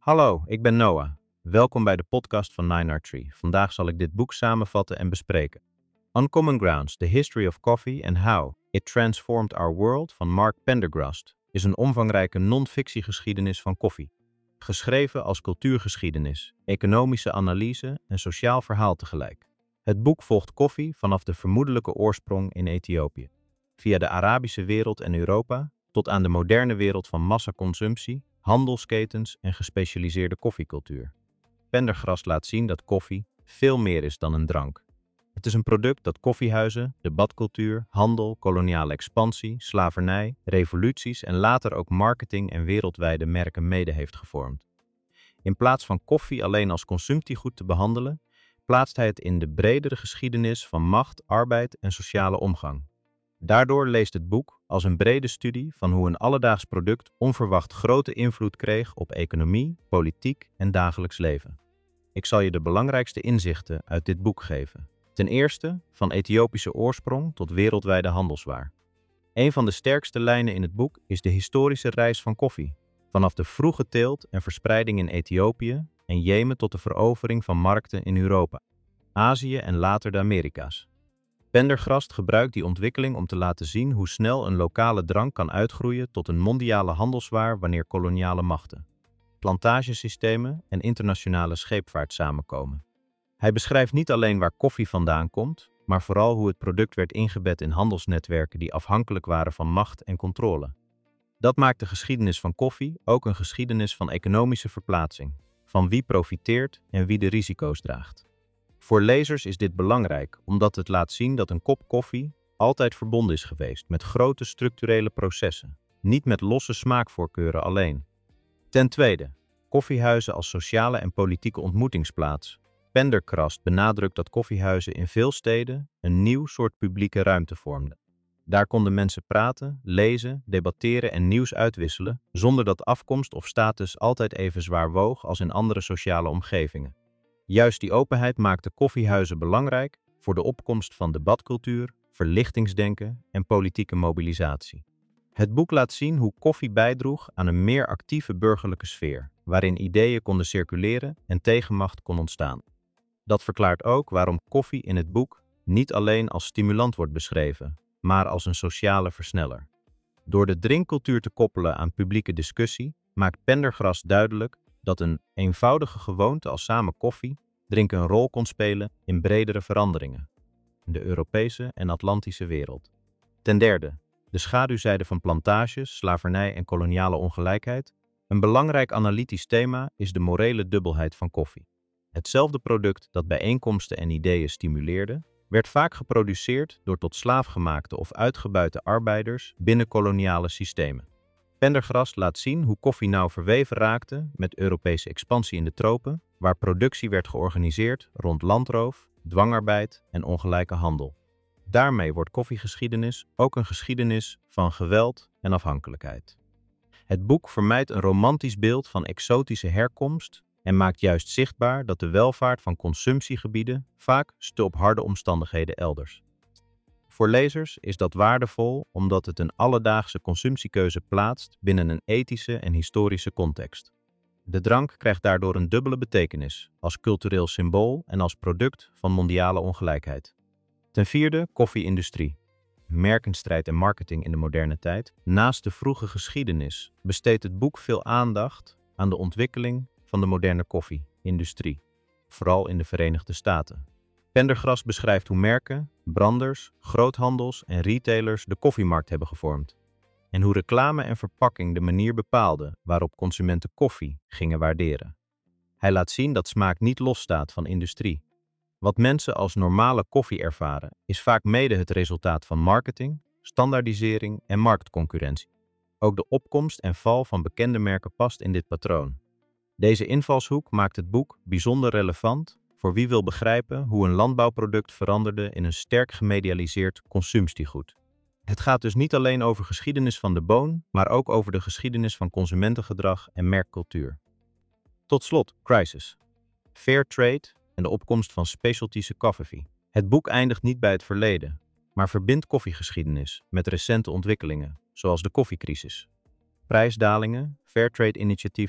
Hallo, ik ben Noah. Welkom bij de podcast van 9R3. Vandaag zal ik dit boek samenvatten en bespreken. Uncommon Grounds, The History of Coffee and How It Transformed Our World van Mark Pendergrast is een omvangrijke non-fictiegeschiedenis van koffie. Geschreven als cultuurgeschiedenis, economische analyse en sociaal verhaal tegelijk. Het boek volgt koffie vanaf de vermoedelijke oorsprong in Ethiopië, via de Arabische wereld en Europa, tot aan de moderne wereld van massaconsumptie, handelsketens en gespecialiseerde koffiecultuur. Pendergrast laat zien dat koffie veel meer is dan een drank. Het is een product dat koffiehuizen, debatcultuur, handel, koloniale expansie, slavernij, revoluties en later ook marketing en wereldwijde merken mede heeft gevormd. In plaats van koffie alleen als consumptiegoed te behandelen, plaatst hij het in de bredere geschiedenis van macht, arbeid en sociale omgang. Daardoor leest het boek als een brede studie van hoe een alledaags product onverwacht grote invloed kreeg op economie, politiek en dagelijks leven. Ik zal je de belangrijkste inzichten uit dit boek geven. Ten eerste, van Ethiopische oorsprong tot wereldwijde handelswaar. Een van de sterkste lijnen in het boek is de historische reis van koffie. Vanaf de vroege teelt en verspreiding in Ethiopië en Jemen tot de verovering van markten in Europa, Azië en later de Amerika's. Pendergrast gebruikt die ontwikkeling om te laten zien hoe snel een lokale drank kan uitgroeien tot een mondiale handelswaar wanneer koloniale machten, plantagesystemen en internationale scheepvaart samenkomen. Hij beschrijft niet alleen waar koffie vandaan komt, maar vooral hoe het product werd ingebed in handelsnetwerken die afhankelijk waren van macht en controle. Dat maakt de geschiedenis van koffie ook een geschiedenis van economische verplaatsing, van wie profiteert en wie de risico's draagt. Voor lezers is dit belangrijk, omdat het laat zien dat een kop koffie altijd verbonden is geweest met grote structurele processen, niet met losse smaakvoorkeuren alleen. Ten tweede, koffiehuizen als sociale en politieke ontmoetingsplaats. Pendergrast benadrukt dat koffiehuizen in veel steden een nieuw soort publieke ruimte vormden. Daar konden mensen praten, lezen, debatteren en nieuws uitwisselen, zonder dat afkomst of status altijd even zwaar woog als in andere sociale omgevingen. Juist die openheid maakte koffiehuizen belangrijk voor de opkomst van debatcultuur, verlichtingsdenken en politieke mobilisatie. Het boek laat zien hoe koffie bijdroeg aan een meer actieve burgerlijke sfeer, waarin ideeën konden circuleren en tegenmacht kon ontstaan. Dat verklaart ook waarom koffie in het boek niet alleen als stimulant wordt beschreven, maar als een sociale versneller. Door de drinkcultuur te koppelen aan publieke discussie, maakt Pendergrast duidelijk dat een eenvoudige gewoonte als samen koffie drinken een rol kon spelen in bredere veranderingen in de Europese en Atlantische wereld. Ten derde, de schaduwzijde van plantages, slavernij en koloniale ongelijkheid. Een belangrijk analytisch thema is de morele dubbelheid van koffie. Hetzelfde product dat bijeenkomsten en ideeën stimuleerde, werd vaak geproduceerd door tot slaafgemaakte of uitgebuite arbeiders binnen koloniale systemen. Pendergrast laat zien hoe koffie nauw verweven raakte met Europese expansie in de tropen, waar productie werd georganiseerd rond landroof, dwangarbeid en ongelijke handel. Daarmee wordt koffiegeschiedenis ook een geschiedenis van geweld en afhankelijkheid. Het boek vermijdt een romantisch beeld van exotische herkomst en maakt juist zichtbaar dat de welvaart van consumptiegebieden vaak stut op harde omstandigheden elders. Voor lezers is dat waardevol omdat het een alledaagse consumptiekeuze plaatst binnen een ethische en historische context. De drank krijgt daardoor een dubbele betekenis, als cultureel symbool en als product van mondiale ongelijkheid. Ten vierde, koffie-industrie. Merkenstrijd en marketing in de moderne tijd. Naast de vroege geschiedenis besteedt het boek veel aandacht aan de ontwikkeling van de moderne koffie-industrie, vooral in de Verenigde Staten. Pendergrast beschrijft hoe merken, branders, groothandels en retailers de koffiemarkt hebben gevormd en hoe reclame en verpakking de manier bepaalden waarop consumenten koffie gingen waarderen. Hij laat zien dat smaak niet losstaat van industrie. Wat mensen als normale koffie ervaren, is vaak mede het resultaat van marketing, standaardisering en marktconcurrentie. Ook de opkomst en val van bekende merken past in dit patroon. Deze invalshoek maakt het boek bijzonder relevant voor wie wil begrijpen hoe een landbouwproduct veranderde in een sterk gemedialiseerd consumptiegoed. Het gaat dus niet alleen over geschiedenis van de boon, maar ook over de geschiedenis van consumentengedrag en merkcultuur. Tot slot, Crisis. Fair trade en de opkomst van specialty coffee. Het boek eindigt niet bij het verleden, maar verbindt koffiegeschiedenis met recente ontwikkelingen, zoals de koffiecrisis, prijsdalingen, fairtrade-initiatieven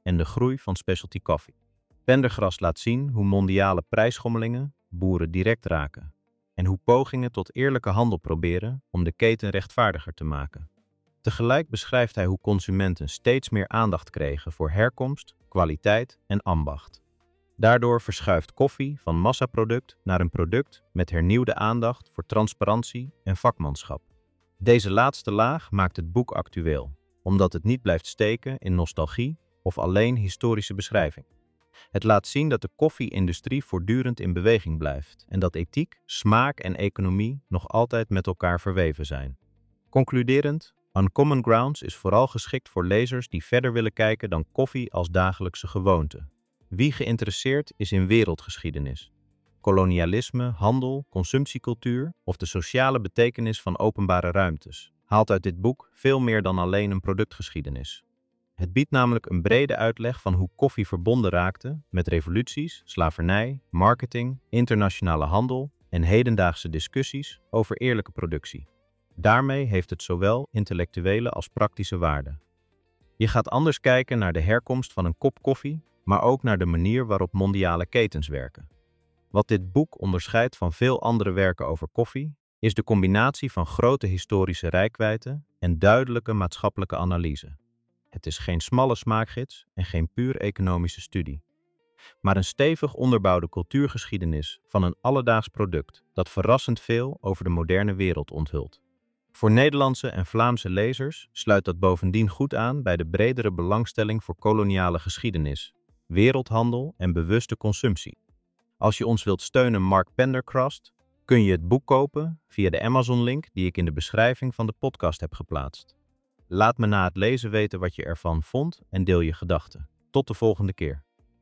en de groei van specialty koffie. Pendergrast laat zien hoe mondiale prijsschommelingen boeren direct raken en hoe pogingen tot eerlijke handel proberen om de keten rechtvaardiger te maken. Tegelijk beschrijft hij hoe consumenten steeds meer aandacht kregen voor herkomst, kwaliteit en ambacht. Daardoor verschuift koffie van massaproduct naar een product met hernieuwde aandacht voor transparantie en vakmanschap. Deze laatste laag maakt het boek actueel, omdat het niet blijft steken in nostalgie of alleen historische beschrijving. Het laat zien dat de koffie-industrie voortdurend in beweging blijft en dat ethiek, smaak en economie nog altijd met elkaar verweven zijn. Concluderend, Uncommon Grounds is vooral geschikt voor lezers die verder willen kijken dan koffie als dagelijkse gewoonte. Wie geïnteresseerd is in wereldgeschiedenis, kolonialisme, handel, consumptiecultuur of de sociale betekenis van openbare ruimtes, haalt uit dit boek veel meer dan alleen een productgeschiedenis. Het biedt namelijk een brede uitleg van hoe koffie verbonden raakte met revoluties, slavernij, marketing, internationale handel en hedendaagse discussies over eerlijke productie. Daarmee heeft het zowel intellectuele als praktische waarde. Je gaat anders kijken naar de herkomst van een kop koffie, maar ook naar de manier waarop mondiale ketens werken. Wat dit boek onderscheidt van veel andere werken over koffie, is de combinatie van grote historische reikwijdte en duidelijke maatschappelijke analyse. Het is geen smalle smaakgids en geen puur economische studie, maar een stevig onderbouwde cultuurgeschiedenis van een alledaags product dat verrassend veel over de moderne wereld onthult. Voor Nederlandse en Vlaamse lezers sluit dat bovendien goed aan bij de bredere belangstelling voor koloniale geschiedenis, wereldhandel en bewuste consumptie. Als je ons wilt steunen, Mark Pendergrast, kun je het boek kopen via de Amazon-link die ik in de beschrijving van de podcast heb geplaatst. Laat me na het lezen weten wat je ervan vond en deel je gedachten. Tot de volgende keer.